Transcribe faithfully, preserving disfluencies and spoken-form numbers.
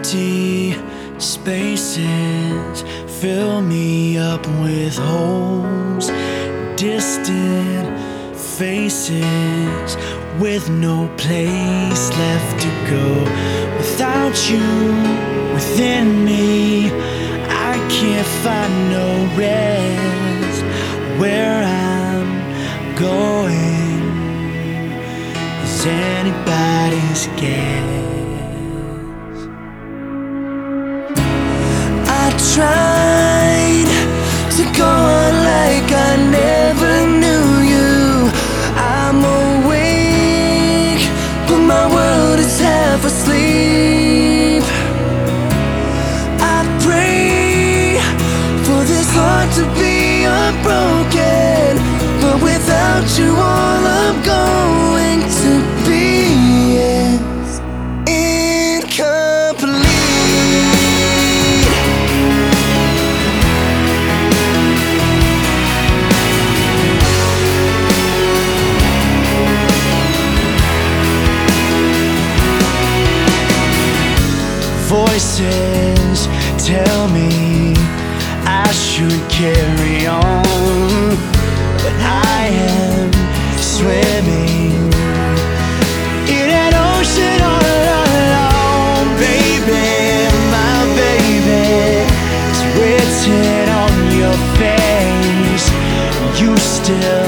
Empty spaces fill me up with holes, distant faces with no place left to go. Without you within me, I can't find no rest. Where I'm going is anybody's guess. I tried to go on like I never knew you. I'm awake, but my world is half asleep. I pray for this heart to be unbroken, but without you all I'm going to be is incomplete. Voices tell me I should carry on, but I am swimming in an ocean all alone. Baby, my baby, it's written on your face, you still